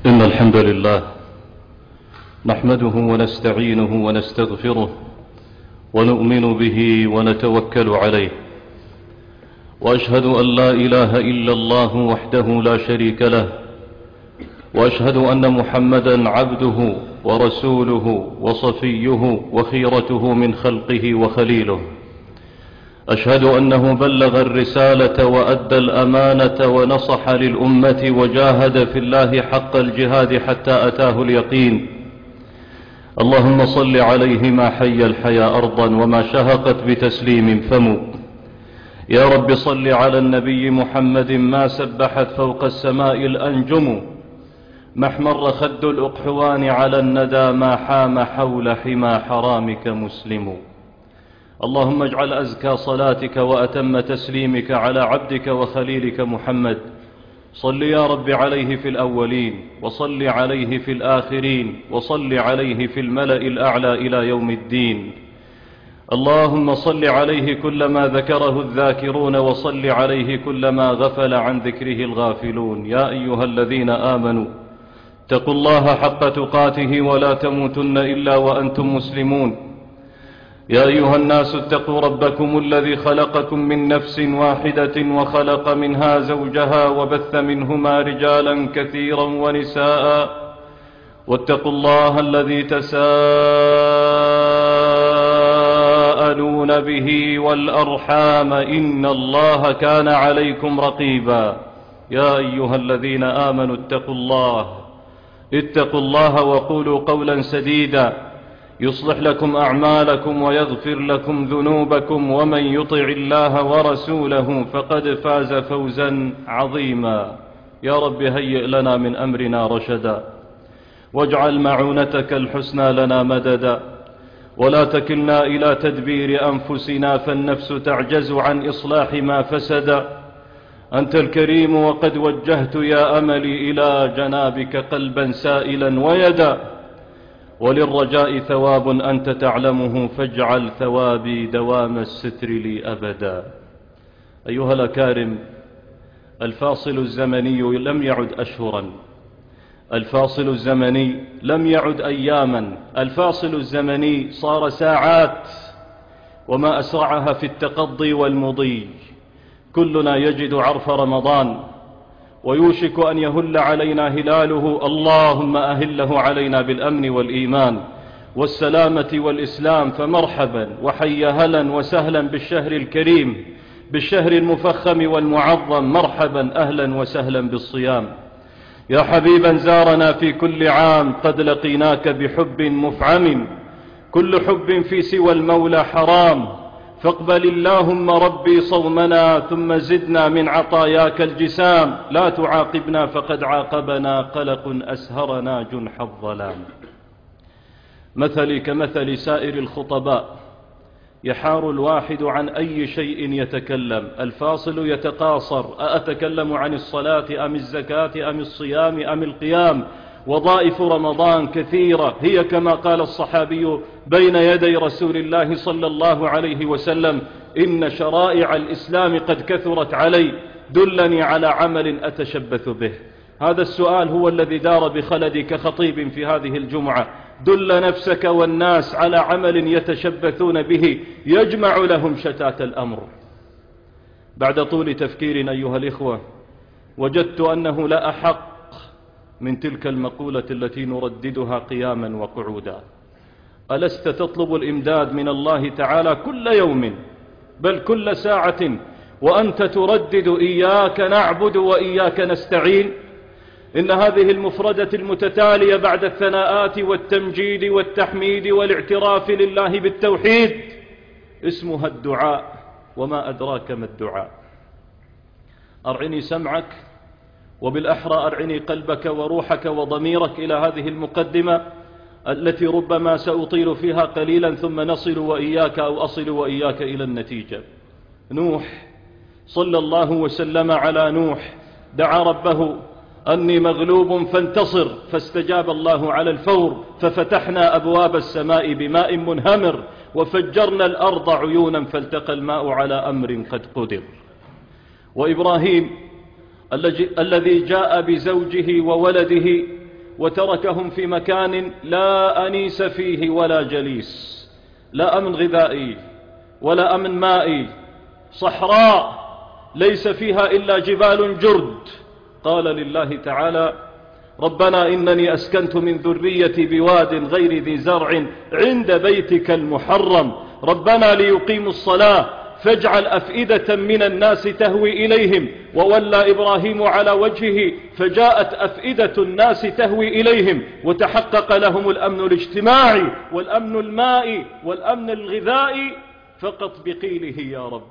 إن الحمد لله نحمده ونستعينه ونستغفره ونؤمن به ونتوكل عليه، وأشهد أن لا إله إلا الله وحده لا شريك له، وأشهد أن محمدا عبده ورسوله وصفيه وخيرته من خلقه وخليله. أشهد أنه بلغ الرسالة وأدى الأمانة ونصح للأمة وجاهد في الله حق الجهاد حتى أتاه اليقين. اللهم صل عليه ما حي الحيا أرضا وما شهقت بتسليم فم. يا رب صل على النبي محمد ما سبحت فوق السماء الأنجم، ما احمر خد الأقحوان على الندى، ما حام حول حمى حرامك مسلم. اللهم اجعل أزكى صلاتك وأتم تسليمك على عبدك وخليلك محمد. صل يا رب عليه في الأولين، وصل عليه في الآخرين، وصل عليه في الملأ الأعلى إلى يوم الدين. اللهم صل عليه كلما ذكره الذاكرون، وصل عليه كلما غفل عن ذكره الغافلون. يا أيها الذين آمنوا اتقوا الله حق تقاته ولا تموتن إلا وأنتم مسلمون. يا أيها الناس اتقوا ربكم الذي خلقكم من نفس واحدة وخلق منها زوجها وبث منهما رجالا كثيرا ونساء، واتقوا الله الذي تساءلون به والأرحام إن الله كان عليكم رقيبا. يا أيها الذين آمنوا اتقوا الله وقولوا قولا سديدا يصلح لكم أعمالكم ويغفر لكم ذنوبكم، ومن يطع الله ورسوله فقد فاز فوزا عظيما. يا رب هيئ لنا من أمرنا رشدا، واجعل معونتك الحسنى لنا مددا، ولا تكلنا إلى تدبير أنفسنا فالنفس تعجز عن إصلاح ما فسد. أنت الكريم وقد وجهت يا أملي إلى جنابك قلبا سائلا ويدا، وللرجاء ثواب أنت تعلمه، فاجعل ثوابي دوام الستر لي أبدا. أيها الأكارم، الفاصل الزمني لم يعد أشهرا، الفاصل الزمني لم يعد أياما، الفاصل الزمني صار ساعات، وما أسرعها في التقضي والمضي. كلنا يجد عرف رمضان ويوشك أن يهل علينا هلاله. اللهم أهله علينا بالأمن والإيمان والسلامة والإسلام، فمرحبا وحي هلا وسهلا بالشهر الكريم، بالشهر المفخم والمعظم. مرحبا أهلا وسهلا بالصيام. يا حبيبا زارنا في كل عام، قد لقيناك بحب مفعم، كل حب في سوى المولى حرام، فاقبل اللهم ربي صومنا، ثم زدنا من عطاياك الجسام. لا تعاقبنا فقد عاقبنا قلق أسهرنا جنح الظلام. مثلي كمثل سائر الخطباء، يحار الواحد عن أي شيء يتكلم. الفاصل يتقاصر، أأتكلم عن الصلاة أم الزكاة أم الصيام أم القيام؟ وظائف رمضان كثيرة، هي كما قال الصحابي بين يدي رسول الله صلى الله عليه وسلم: إن شرائع الإسلام قد كثرت علي، دلني على عمل أتشبث به. هذا السؤال هو الذي دار بخلدي كخطيب في هذه الجمعة. دل نفسك والناس على عمل يتشبثون به يجمع لهم شتات الأمر. بعد طول تفكير أيها الإخوة، وجدت أنه لا أحق من تلك المقولة التي نرددها قياما وقعودا: ألست تطلب الإمداد من الله تعالى كل يوم بل كل ساعة، وأنت تردد إياك نعبد وإياك نستعين؟ إن هذه المفردة المتتالية بعد الثناءات والتمجيد والتحميد والاعتراف لله بالتوحيد اسمها الدعاء. وما أدراك ما الدعاء؟ أرعني سمعك، وبالأحرى أرعني قلبك وروحك وضميرك إلى هذه المقدمة التي ربما سأطيل فيها قليلا، ثم نصل وإياك أو أصل وإياك إلى النتيجة. نوح صلى الله وسلم على نوح، دعا ربه: أني مغلوب فانتصر، فاستجاب الله على الفور، ففتحنا أبواب السماء بماء منهمر، وفجرنا الأرض عيونا فالتقى الماء على أمر قد قدر. وإبراهيم الذي جاء بزوجه وولده وتركهم في مكان لا أنيس فيه ولا جليس، لا أمن غذائي ولا أمن مائي، صحراء ليس فيها إلا جبال جرد. قال لله تعالى: ربنا إنني أسكنت من ذريتي بواد غير ذي زرع عند بيتك المحرم ربنا ليقيموا الصلاة فاجعل أفئدة من الناس تهوي إليهم. وولى إبراهيم على وجهه فجاءت أفئدة الناس تهوي إليهم وتحقق لهم الأمن الاجتماعي والأمن المائي والأمن الغذائي فقط بقيله يا رب.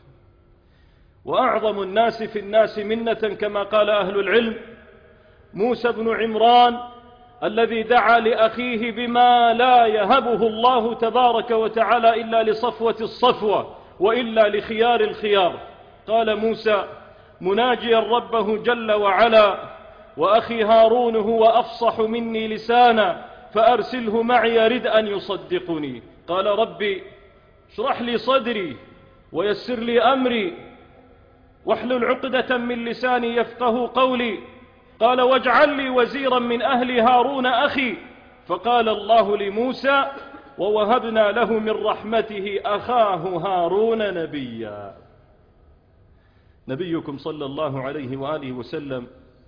وأعظم الناس في الناس منة كما قال أهل العلم موسى بن عمران الذي دعا لأخيه بما لا يهبه الله تبارك وتعالى إلا لصفوة الصفوة وإلا لخيار الخيار. قال موسى مناجيا ربه جل وعلا: وأخي هارون هو أفصح مني لسانا فأرسله معي يرد أن يصدقني. قال ربي اشرح لي صدري ويسر لي أمري واحلل عقدة من لساني يفقه قولي. قال واجعل لي وزيرا من أهلي هارون أخي. فقال الله لموسى: ووهبنا له من رحمته أخاه هارون نبيا. نبيكم صلى الله عليه وآله وسلم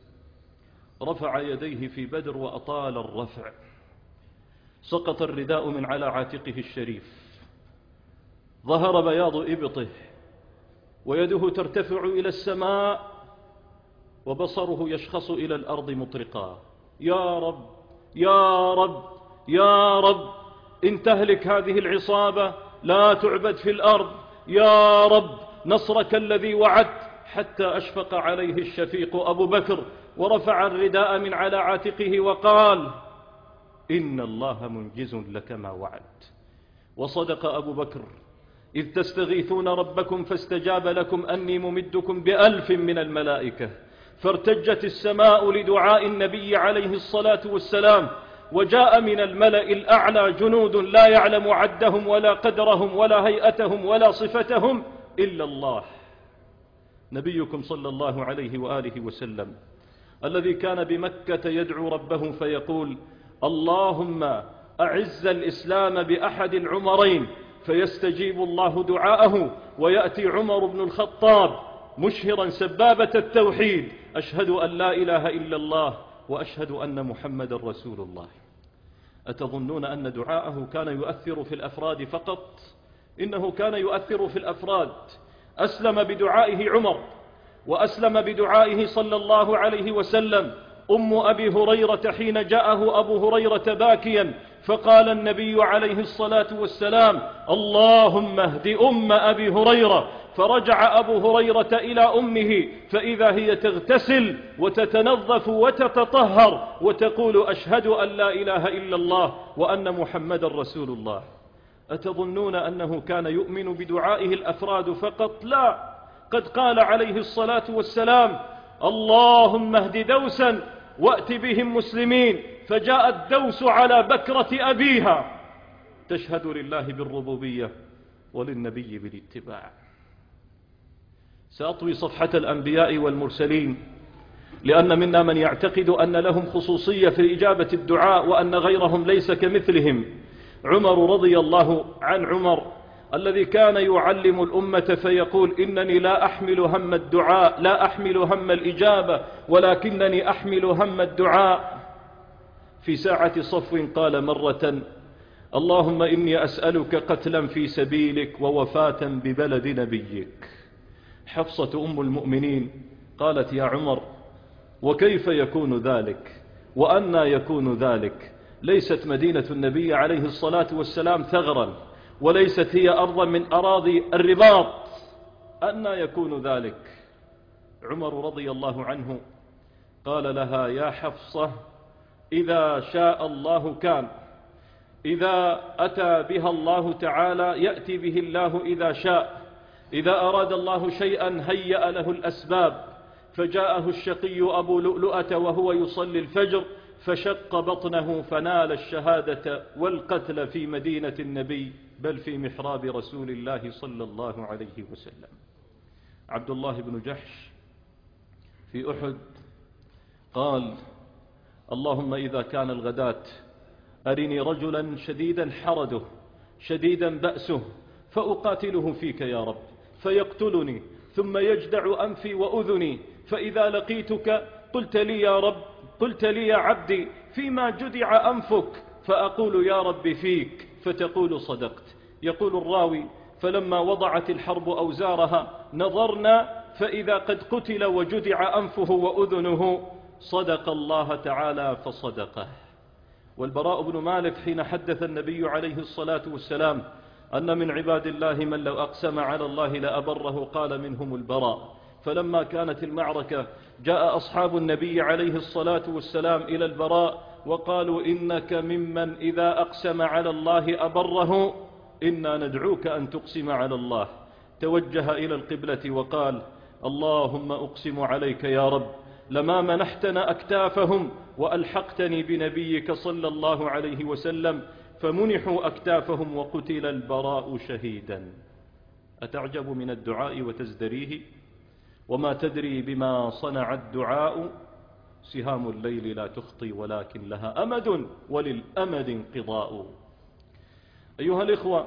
رفع يديه في بدر وأطال الرفع، سقط الرداء من على عاتقه الشريف، ظهر بياض إبطه ويده ترتفع إلى السماء وبصره يشخص إلى الأرض مطرقا: يا رب يا رب يا رب إن تهلك هذه العصابة لا تعبد في الأرض، يا رب نصرك الذي وعدت. حتى أشفق عليه الشفيق أبو بكر ورفع الرداء من على عاتقه وقال: إن الله منجز لك ما وعد. وصدق أبو بكر إذ تستغيثون ربكم فاستجاب لكم أني ممدكم ب1000 من الملائكة. فارتجت السماء لدعاء النبي عليه الصلاة والسلام، وجاء من الملأ الأعلى جنود لا يعلم عدهم ولا قدرهم ولا هيئتهم ولا صفتهم إلا الله. نبيكم صلى الله عليه وآله وسلم الذي كان بمكة يدعو ربه فيقول: اللهم أعز الإسلام بأحد العمرين، فيستجيب الله دعاءه ويأتي عمر بن الخطاب مشهرا سبابة التوحيد: أشهد أن لا إله إلا الله وأشهد أن محمد رسول الله. أتظنون أن دعاءه كان يؤثر في الأفراد فقط؟ إنه كان يؤثر في الأفراد. أسلم بدعائه عمر، وأسلم بدعائه صلى الله عليه وسلم أم أبي هريرة حين جاءه أبو هريرة باكيا، فقال النبي عليه الصلاة والسلام: اللهم اهد أم أبي هريرة. فرجع أبو هريرة إلى أمه فإذا هي تغتسل وتتنظف وتتطهر وتقول: أشهد أن لا إله إلا الله وأن محمد رسول الله. أتظنون أنه كان يؤمن بدعائه الأفراد فقط؟ لا، قد قال عليه الصلاة والسلام: اللهم اهد دوسا وأت بهم مسلمين. فجاء الدوس على بكرة أبيها تشهد لله بالربوبية وللنبي بالاتباع. سأطوي صفحة الأنبياء والمرسلين، لأن منا من يعتقد أن لهم خصوصية في إجابة الدعاء وأن غيرهم ليس كمثلهم. عمر رضي الله عن عمر الذي كان يعلم الأمة فيقول: إنني لا أحمل هم الدعاء، لا أحمل هم الإجابة، ولكنني أحمل هم الدعاء. في ساعة صفو قال مرة: اللهم إني أسألك قتلا في سبيلك ووفاة ببلد نبيك. حفصة أم المؤمنين قالت: يا عمر، وكيف يكون ذلك؟ وأنى يكون ذلك؟ ليست مدينة النبي عليه الصلاة والسلام ثغرا، وليست هي أرضا من أراضي الرباط، أنى يكون ذلك؟ عمر رضي الله عنه قال لها: يا حفصة، إذا شاء الله كان، إذا أتى بها الله تعالى يأتي به الله إذا شاء، إذا أراد الله شيئا هيأ له الأسباب. فجاءه الشقي أبو لؤلؤة وهو يصلي الفجر فشق بطنه فنال الشهادة والقتل في مدينة النبي، بل في محراب رسول الله صلى الله عليه وسلم. عبد الله بن جحش في أحد قال: اللهم إذا كان الغداة أرني رجلا شديدا حرده شديدا بأسه فأقاتله فيك يا رب فيقتلني ثم يجدع أنفي وأذني، فإذا لقيتك قلت لي يا رب، قلت لي يا عبدي فيما جدع أنفك، فأقول يا رب فيك، فتقول صدقت. يقول الراوي: فلما وضعت الحرب أوزارها نظرنا فإذا قد قتل وجدع أنفه وأذنه، صدق الله تعالى فصدقه. والبراء بن مالك حين حدث النبي عليه الصلاة والسلام أن من عباد الله من لو أقسم على الله لأبره قال منهم البراء. فلما كانت المعركة جاء أصحاب النبي عليه الصلاة والسلام إلى البراء وقالوا: إنك ممن إذا أقسم على الله أبره، إنا ندعوك أن تقسم على الله. توجه إلى القبلة وقال: اللهم أقسم عليك يا رب لما منحتنا أكتافهم وألحقتني بنبيك صلى الله عليه وسلم، فمنحوا أكتافهم وقتل البراء شهيدا. أتعجب من الدعاء وتزدريه؟ وما تدري بما صنع الدعاء، سهام الليل لا تخطي ولكن لها أمد وللأمد انقضاء. أيها الإخوة،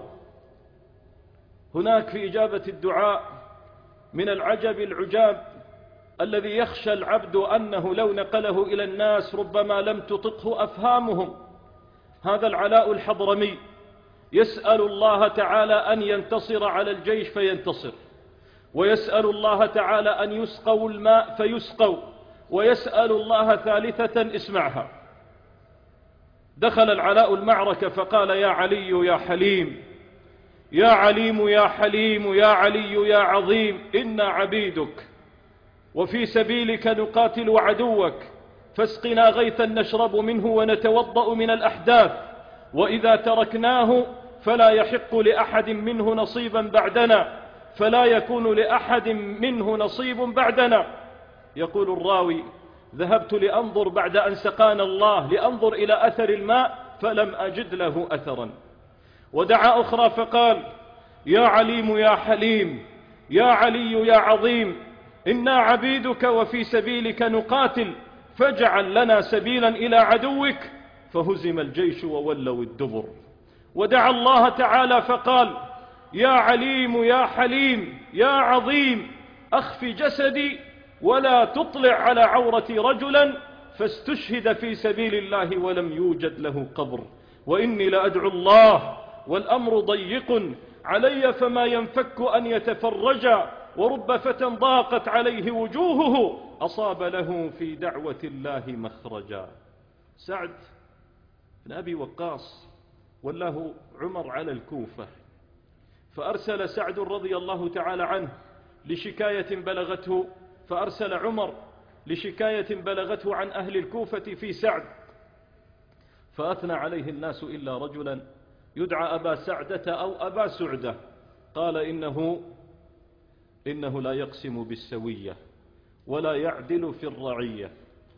هناك في إجابة الدعاء من العجب العجاب الذي يخشى العبد أنه لو نقله إلى الناس ربما لم تطقه أفهامهم. هذا العلاء الحضرمي يسأل الله تعالى أن ينتصر على الجيش فينتصر، ويسأل الله تعالى أن يسقوا الماء فيسقوا، ويسأل الله ثالثة اسمعها: دخل العلاء المعركة فقال: يا علي يا حليم، يا عليم يا حليم، يا علي يا عظيم، إنا عبيدك وفي سبيلك نقاتل عدوك، فاسقنا غيثا نشرب منه ونتوضأ من الأحداث، وإذا تركناه فلا يحق لأحد منه نصيبا بعدنا، فلا يكون لأحد منه نصيب بعدنا. يقول الراوي: ذهبت لأنظر بعد أن سقانا الله لأنظر إلى أثر الماء فلم أجد له أثرا. ودعا أخرى فقال: يا عليم يا حليم، يا علي يا عظيم، إنا عبيدك وفي سبيلك نقاتل، فاجعل لنا سبيلا إلى عدوك، فهزم الجيش وولوا الدبر. ودعا الله تعالى فقال: يا عليم يا حليم يا عظيم، أخف جسدي ولا تطلع على عورتي رجلا، فاستشهد في سبيل الله ولم يوجد له قبر، وإني لأدعو الله والأمر ضيق علي فما ينفك أن يتفرجا، ورب فتى ضاقت عليه وجوهه أصاب له في دعوة الله مخرجا. سعد بن أبي وقاص ولاه عمر على الكوفة، فأرسل سعد رضي الله تعالى عنه لشكاية بلغته، فأرسل عمر لشكاية بلغته عن أهل الكوفة في سعد، فأثنى عليه الناس إلا رجلا يدعى أبا سعدة أو أبا سعدة، قال: إنه لا يقسم بالسوية ولا يعدل في الرعية.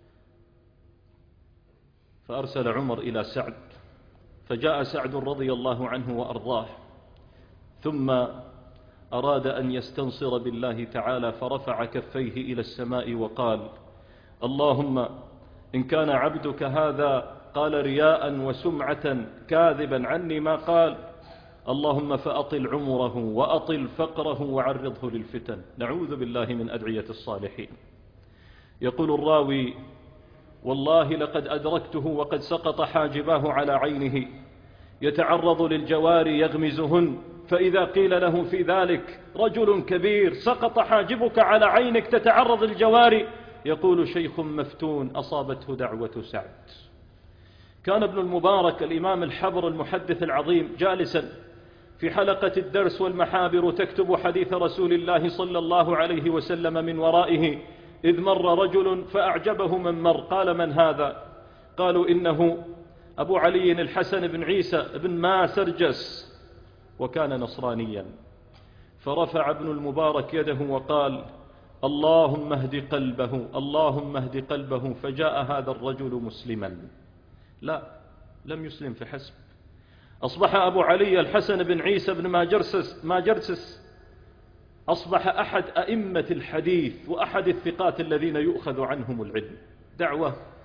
فأرسل عمر إلى سعد، فجاء سعد رضي الله عنه وأرضاه، ثم أراد أن يستنصر بالله تعالى، فرفع كفيه إلى السماء وقال: اللهم إن كان عبدك هذا قال رياء وسمعة كاذبا عني ما قال، اللهم فأطل عمره وأطل فقره وعرضه للفتن. نعوذ بالله من أدعية الصالحين. يقول الراوي: والله لقد أدركته وقد سقط حاجباه على عينه يتعرض للجواري يغمزهن، فإذا قيل له في ذلك: رجل كبير سقط حاجبك على عينك تتعرض للجواري، يقول: شيخ مفتون أصابته دعوة سعد. كان ابن المبارك الإمام الحبر المحدث العظيم جالسا في حلقة الدرس والمحابر تكتب حديث رسول الله صلى الله عليه وسلم من ورائه، إذ مر رجل فأعجبه من مر، قال: من هذا؟ قالوا: إنه أبو علي الحسن بن عيسى بن ماسرجس، وكان نصرانيا. فرفع ابن المبارك يده وقال: اللهم اهد قلبه، اللهم اهد قلبه. فجاء هذا الرجل مسلما. لا، لم يسلم فحسب، أصبح أبو علي الحسن بن عيسى بن ماجرسس أصبح أحد أئمة الحديث وأحد الثقات الذين يؤخذ عنهم العلم. دعوة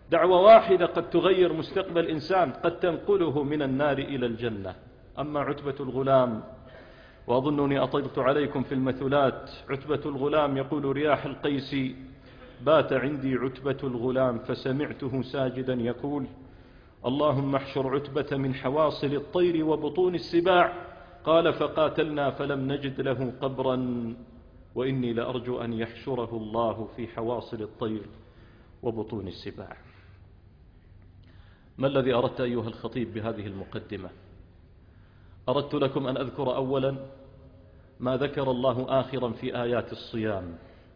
دعوة واحدة قد تغير مستقبل إنسان، قد تنقله من النار إلى الجنة. أما عتبة الغلام، وأظنني أطلت عليكم في المثلات، عتبة الغلام يقول رياح القيس: بات عندي عتبة الغلام فسمعته ساجدا يقول: اللهم احشر عتبة من حواصل الطير وبطون السباع. قال: فقاتلنا فلم نجد له قبرا، وإني لأرجو أن يحشره الله في حواصل الطير وبطون السباع. ما الذي أردت أيها الخطيب بهذه المقدمة؟ أردت لكم أن أذكر أولا ما ذكر الله آخرا في آيات الصيام،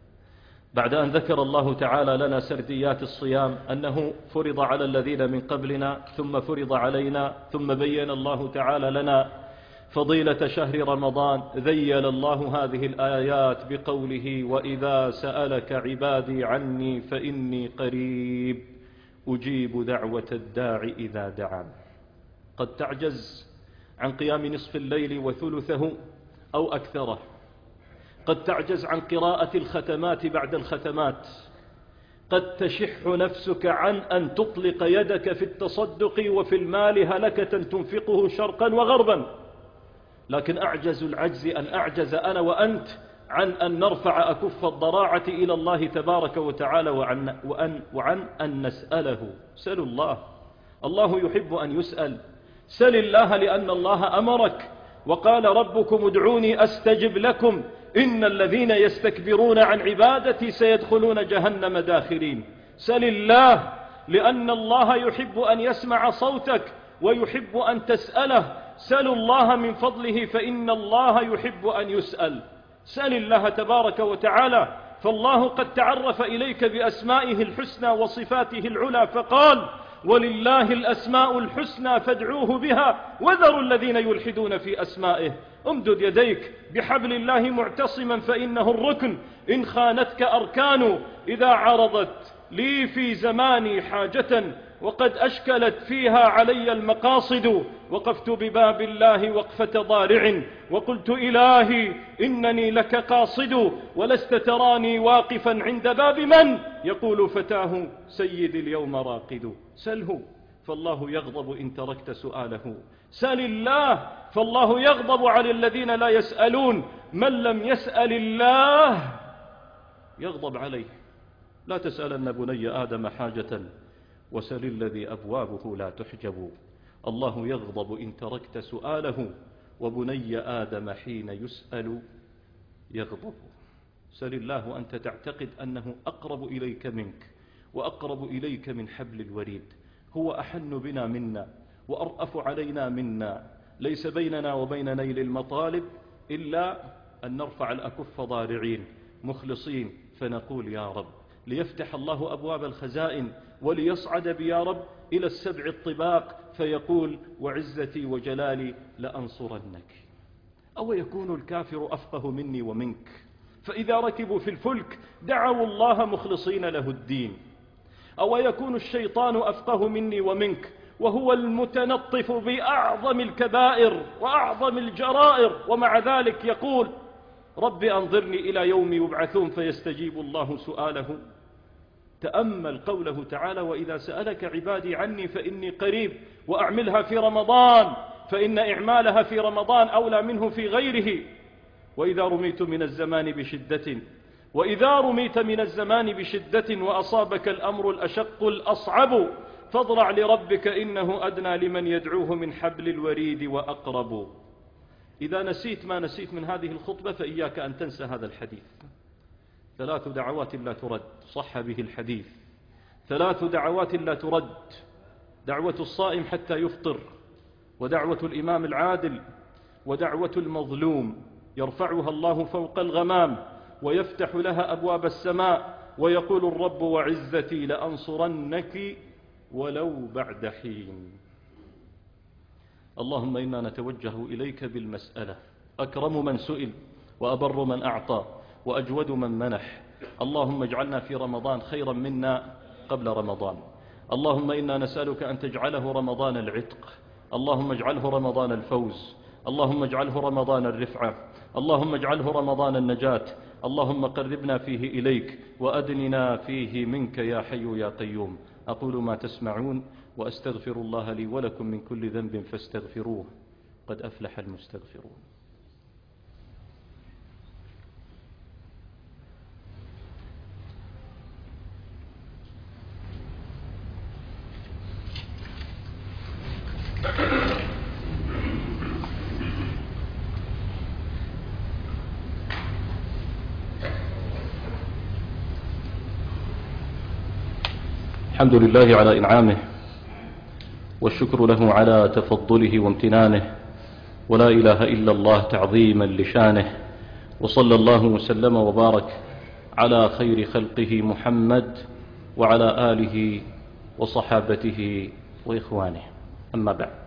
بعد أن ذكر الله تعالى لنا سرديات الصيام، أنه فرض على الذين من قبلنا ثم فرض علينا، ثم بين الله تعالى لنا فضيلة شهر رمضان. ذيل الله هذه الآيات بقوله: وإذا سألك عبادي عني فإني قريب أجيب دعوة الداع إذا دعان. قد تعجز عن قيام نصف الليل وثلثه أو أكثره، قد تعجز عن قراءة الختمات بعد الختمات، قد تشح نفسك عن أن تطلق يدك في التصدق وفي المال هلكة تنفقه شرقا وغربا، لكن أعجز العجز أن أعجز أنا وأنت عن أن نرفع أكف الضراعة إلى الله تبارك وتعالى وعن أن نسأله. سلوا الله، الله يحب أن يسأل. سل الله لأن الله أمرك وقال: ربكم ادعوني أستجب لكم إن الذين يستكبرون عن عبادتي سيدخلون جهنم داخرين. سل الله لأن الله يحب أن يسمع صوتك ويحب أن تسأله. سلوا الله من فضله فإن الله يحب أن يسأل. سل الله تبارك وتعالى، فالله قد تعرف إليك بأسمائه الحسنى وصفاته العلى فقال: ولله الأسماء الحسنى فادعوه بها وذروا الذين يلحدون في أسمائه. امدد يديك بحبل الله معتصما فإنه الركن، إن خانتك أركان. إذا عرضت لي في زماني حاجة وقد أشكلت فيها علي المقاصد، وقفت بباب الله وقفة ضارع وقلت: إلهي إنني لك قاصد، ولست تراني واقفا عند باب من يقول فتاه سيدي اليوم راقد. سله فالله يغضب إن تركت سؤاله. سل الله فالله يغضب على الذين لا يسألون. من لم يسأل الله يغضب عليه. لا تسألن بني آدم حاجة وسل الذي أبوابه لا تحجب. الله يغضب إن تركت سؤاله، وبني آدم حين يسأل يغضب. سل الله وأنت تعتقد أنه أقرب إليك منك وأقرب إليك من حبل الوريد. هو أحن بنا منا وأرأف علينا منا. ليس بيننا وبين نيل المطالب إلا أن نرفع الأكف ضارعين مخلصين فنقول: يا رب، ليفتح الله أبواب الخزائن وليصعد بيا رب إلى السبع الطباق فيقول: وعزتي وجلالي لأنصرنك. أو يكون الكافر أفقه مني ومنك، فإذا ركبوا في الفلك دعوا الله مخلصين له الدين. أو يكون الشيطان أفقه مني ومنك، وهو المتنطف بأعظم الكبائر وأعظم الجرائر، ومع ذلك يقول: رب أنظرني إلى يوم يبعثون، فيستجيب الله سؤاله. تأمل قوله تعالى: وإذا سألك عبادي عني فإني قريب، وأعملها في رمضان فإن إعمالها في رمضان أولى منه في غيره. وإذا رميت من الزمان بشدة وأصابك الأمر الأشق الأصعب فاضرع لربك إنه أدنى لمن يدعوه من حبل الوريد وأقرب. إذا نسيت ما نسيت من هذه الخطبة فإياك أن تنسى هذا الحديث. 3 دعوات لا ترد، صح به الحديث. 3 دعوات لا ترد: دعوة الصائم حتى يفطر، ودعوة الإمام العادل، ودعوة المظلوم يرفعها الله فوق الغمام ويفتح لها أبواب السماء ويقول الرب: وعزتي لأنصرنك ولو بعد حين. اللهم إنا نتوجه إليك بالمسألة. أكرم من سئل وأبر من أعطى وأجود من منح. اللهم اجعلنا في رمضان خيرا منا قبل رمضان. اللهم إنا نسألك أن تجعله رمضان العتق، اللهم اجعله رمضان الفوز، اللهم اجعله رمضان الرفعة، اللهم اجعله رمضان النجاة. اللهم قربنا فيه إليك وأدننا فيه منك يا حي يا قيوم. أقول ما تسمعون وأستغفر الله لي ولكم من كل ذنب فاستغفروه قد أفلح المستغفرون. الحمد لله على إنعامه والشكر له على تفضله وامتنانه، ولا إله إلا الله تعظيما لشانه، وصلى الله وسلم وبارك على خير خلقه محمد وعلى آله وصحابته وإخوانه. أما بعد،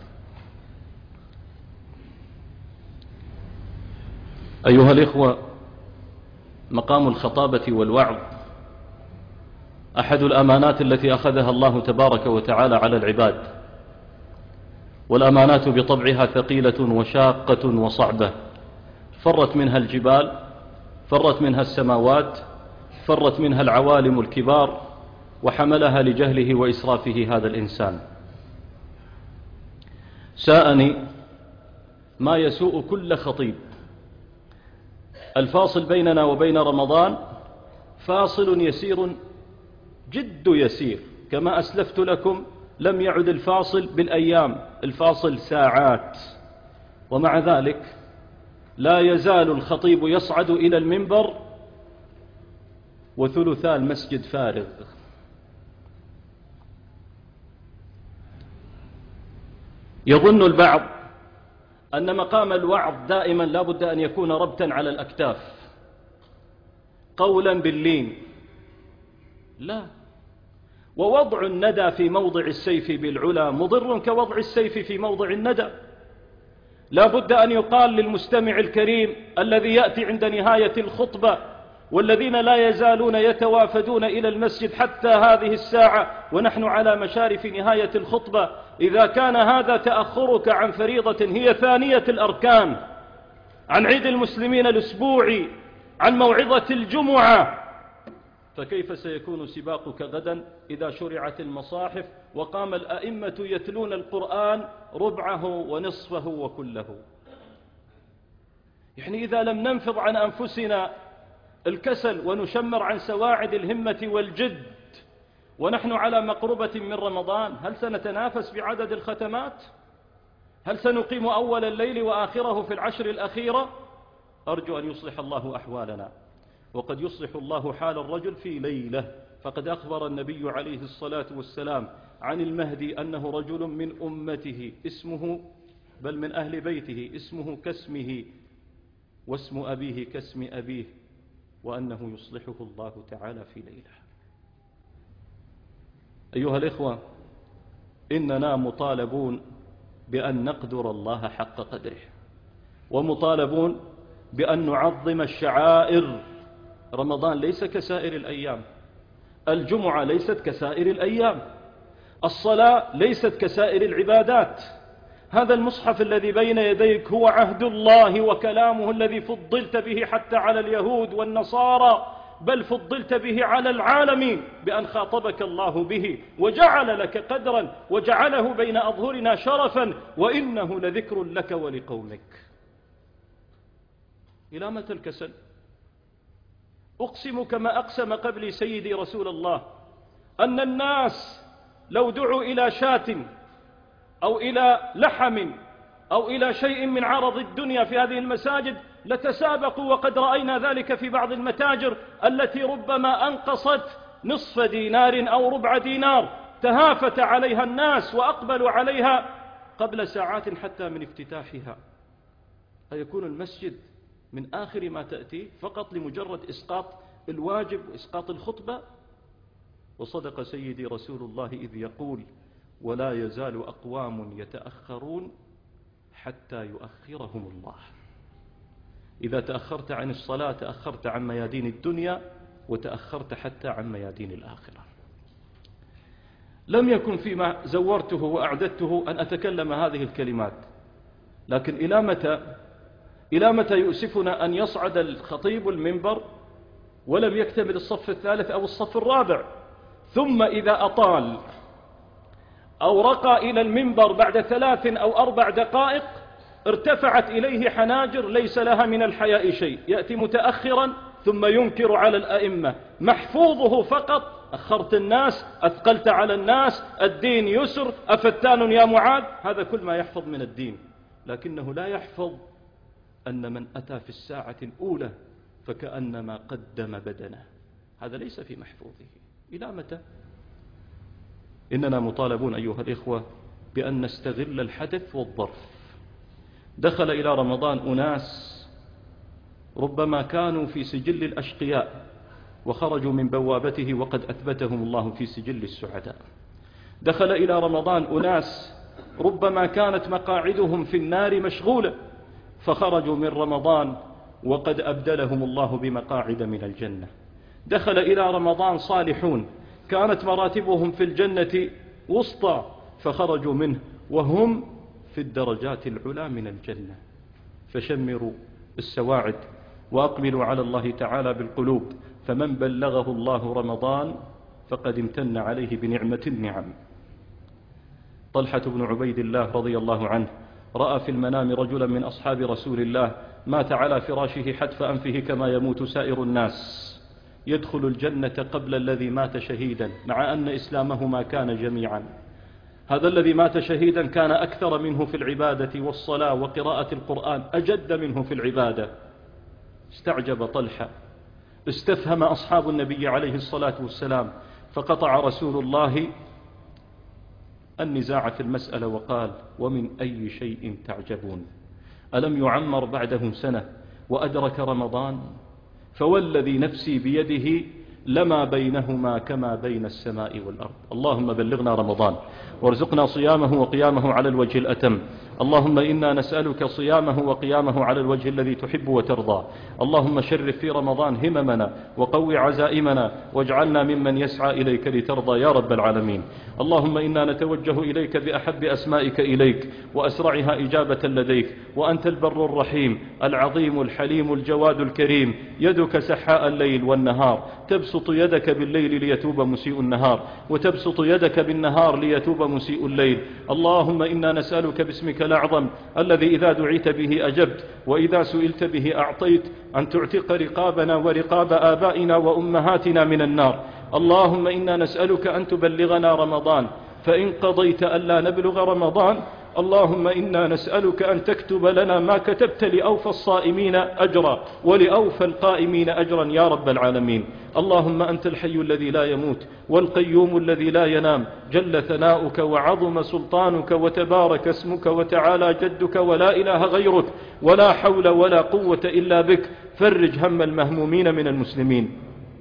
أيها الإخوة، مقام الخطابة والوعظ أحد الأمانات التي أخذها الله تبارك وتعالى على العباد، والأمانات بطبعها ثقيلة وشاقة وصعبة، فرت منها الجبال، فرت منها السماوات، فرت منها العوالم الكبار، وحملها لجهله وإسرافه هذا الإنسان. ساءني ما يسوء كل خطيب. الفاصل بيننا وبين رمضان فاصل يسير، جد يسير، كما أسلفت لكم لم يعد الفاصل بالأيام، الفاصل ساعات، ومع ذلك لا يزال الخطيب يصعد إلى المنبر وثلثا المسجد فارغ. يظن البعض أن مقام الوعظ دائما لا بد أن يكون ربطا على الأكتاف، قولا باللين. لا، ووضع الندى في موضع السيف بالعلا مضر كوضع السيف في موضع الندى. لا بد أن يقال للمستمع الكريم الذي يأتي عند نهاية الخطبة، والذين لا يزالون يتوافدون إلى المسجد حتى هذه الساعة ونحن على مشارف نهاية الخطبة: إذا كان هذا تأخرك عن فريضة هي ثانية الأركان، عن عيد المسلمين الأسبوعي، عن موعظة الجمعة، فكيف سيكون سباقك غدا إذا شرعت المصاحف وقام الأئمة يتلون القرآن ربعه ونصفه وكله؟ يعني إذا لم ننفض عن أنفسنا الكسل ونشمر عن سواعد الهمة والجد ونحن على مقربة من رمضان، هل سنتنافس بعدد الختمات؟ هل سنقيم أول الليل وآخره في العشر الأخيرة؟ أرجو أن يصلح الله أحوالنا، وقد يصلح الله حال الرجل في ليلة. فقد أخبر النبي عليه الصلاة والسلام عن المهدي أنه رجل من أمته اسمه، بل من أهل بيته، اسمه كاسمه واسم أبيه كاسم أبيه، وأنه يصلحه الله تعالى في ليلة. أيها الإخوة، إننا مطالبون بأن نقدر الله حق قدره، ومطالبون بأن نعظم الشعائر. رمضان ليس كسائر الأيام، الجمعة ليست كسائر الأيام، الصلاة ليست كسائر العبادات. هذا المصحف الذي بين يديك هو عهد الله وكلامه الذي فضلت به حتى على اليهود والنصارى، بل فضلت به على العالمين بأن خاطبك الله به وجعل لك قدرا وجعله بين أظهرنا شرفا، وإنه لذكر لك ولقومك. إلى متى الكسل؟ أقسم كما أقسم قبلي سيدي رسول الله أن الناس لو دعوا إلى شاة أو إلى لحم أو إلى شيء من عرض الدنيا في هذه المساجد لتسابقوا، وقد رأينا ذلك في بعض المتاجر التي ربما أنقصت نصف دينار أو ربع دينار، تهافت عليها الناس وأقبلوا عليها قبل ساعات حتى من افتتاحها. أيكون المسجد من آخر ما تأتي فقط لمجرد إسقاط الواجب وإسقاط الخطبة؟ وصدق سيدي رسول الله إذ يقول: ولا يزال أقوام يتأخرون حتى يؤخرهم الله. إذا تأخرت عن الصلاة تأخرت عن ميادين الدنيا، وتأخرت حتى عن ميادين الآخرة. لم يكن فيما زورته وأعددته أن أتكلم هذه الكلمات، لكن إلى متى يؤسفنا أن يصعد الخطيب المنبر ولم يكتمل الصف الثالث أو الصف الرابع، ثم إذا أطال أو رقى إلى المنبر بعد 3 أو 4 دقائق ارتفعت إليه حناجر ليس لها من الحياء شيء، يأتي متأخرا ثم ينكر على الأئمة، محفوظه فقط أخرت الناس، أثقلت على الناس، الدين يسر، أفتان يا معاذ، هذا كل ما يحفظ من الدين، لكنه لا يحفظ أن من أتى في الساعة الأولى فكأنما قدم بدنه، هذا ليس في محفوظه. إلى متى؟ إننا مطالبون أيها الإخوة بأن نستغل الحدث والظرف. دخل إلى رمضان أناس ربما كانوا في سجل الأشقياء وخرجوا من بوابته وقد أثبتهم الله في سجل السعداء. دخل إلى رمضان أناس ربما كانت مقاعدهم في النار مشغولة فخرجوا من رمضان وقد أبدلهم الله بمقاعد من الجنة. دخل إلى رمضان صالحون كانت مراتبهم في الجنة وسطى فخرجوا منه وهم في الدرجات العلى من الجنة. فشمروا السواعد وأقبلوا على الله تعالى بالقلوب، فمن بلغه الله رمضان فقد امتن عليه بنعمة النعم. طلحة بن عبيد الله رضي الله عنه رأى في المنام رجلا من أصحاب رسول الله مات على فراشه حتف أنفه كما يموت سائر الناس، يدخل الجنة قبل الذي مات شهيدا، مع أن إسلامهما كان جميعا. هذا الذي مات شهيدا كان أكثر منه في العبادة والصلاة وقراءة القرآن، أجد منه في العبادة. استعجب طلحة، استفهم أصحاب النبي عليه الصلاة والسلام، فقطع رسول الله النزاع في المسألة وقال: ومن أي شيء تعجبون؟ ألم يعمر بعدهم سنة وأدرك رمضان؟ فوالذي نفسي بيده لما بينهما كما بين السماء والأرض. اللهم بلغنا رمضان وارزقنا صيامه وقيامه على الوجه الأتم. اللهم إنا نسألك صيامه وقيامه على الوجه الذي تحب وترضى. اللهم شرف في رمضان هممنا وقوي عزائمنا واجعلنا ممن يسعى إليك لترضى يا رب العالمين. اللهم إنا نتوجه إليك بأحب أسمائك إليك وأسرعها إجابة لديك، وأنت البر الرحيم العظيم الحليم الجواد الكريم، يدك سحاء الليل والنهار، تبسط يدك بالليل ليتوب مسيء النهار، وتبسط يدك بالنهار ليتوب مسيء الليل. اللهم إنا نسألك باسمك الأعظم الذي إذا دعيت به أجبت وإذا سئلت به أعطيت أن تعتق رقابنا ورقاب آبائنا وأمهاتنا من النار. اللهم إنا نسألك أن تبلغنا رمضان، فإن قضيت ألا نبلغ رمضان اللهم إنا نسألك أن تكتب لنا ما كتبت لأوفى الصائمين أجرا ولأوفى القائمين أجرا يا رب العالمين. اللهم أنت الحي الذي لا يموت والقيوم الذي لا ينام، جل ثناؤك وعظم سلطانك وتبارك اسمك وتعالى جدك ولا إله غيرك ولا حول ولا قوة إلا بك. فرج هم المهمومين من المسلمين،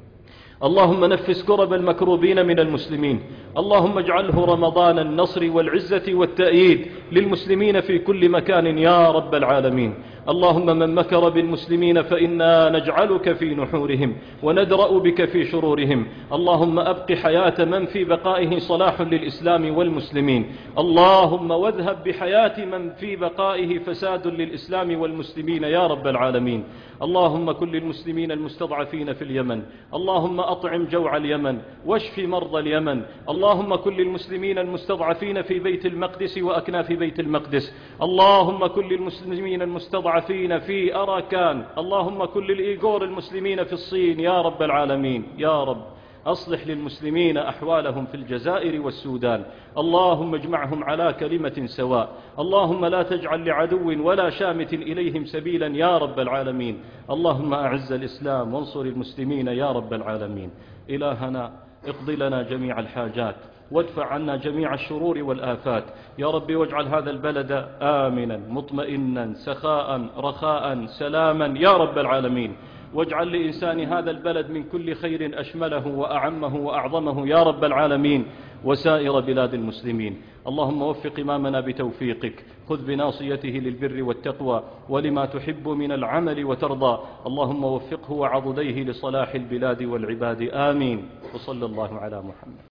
اللهم نفس كرب المكروبين من المسلمين. اللهم اجعله رمضان النصر والعزة والتأييد للمسلمين في كل مكان يا رب العالمين. اللهم من مكر بالمسلمين فإنا نجعلك في نحورهم وندرأ بك في شرورهم. اللهم أبق حياة من في بقائه صلاح للإسلام والمسلمين، اللهم واذهب بحياة من في بقائه فساد للإسلام والمسلمين يا رب العالمين. اللهم كن للمسلمين المستضعفين في اليمن، اللهم أطعم جوع اليمن واشف مرضى اليمن. اللهم كن للمسلمين المستضعفين في بيت المقدس وأكناف بيت المقدس، اللهم كن للمسلمين المستضعفين في أراكان، اللهم كن للإيغور المسلمين في الصين يا رب العالمين. يا رب أصلح للمسلمين أحوالهم في الجزائر والسودان، اللهم اجمعهم على كلمة سواء، اللهم لا تجعل لعدو ولا شامت إليهم سبيلا يا رب العالمين. اللهم أعز الإسلام وانصر المسلمين يا رب العالمين. إلهنا اقض لنا جميع الحاجات وادفع عنا جميع الشرور والآفات يا رب، واجعل هذا البلد آمنا مطمئنا سخاء رخاء سلاما يا رب العالمين، واجعل لإنسان هذا البلد من كل خير أشمله وأعمه وأعظمه يا رب العالمين، وسائر بلاد المسلمين. اللهم وفق إمامنا بتوفيقك، خذ بناصيته للبر والتقوى ولما تحب من العمل وترضى. اللهم وفقه وعضديه لصلاح البلاد والعباد، آمين. وصلى الله على محمد.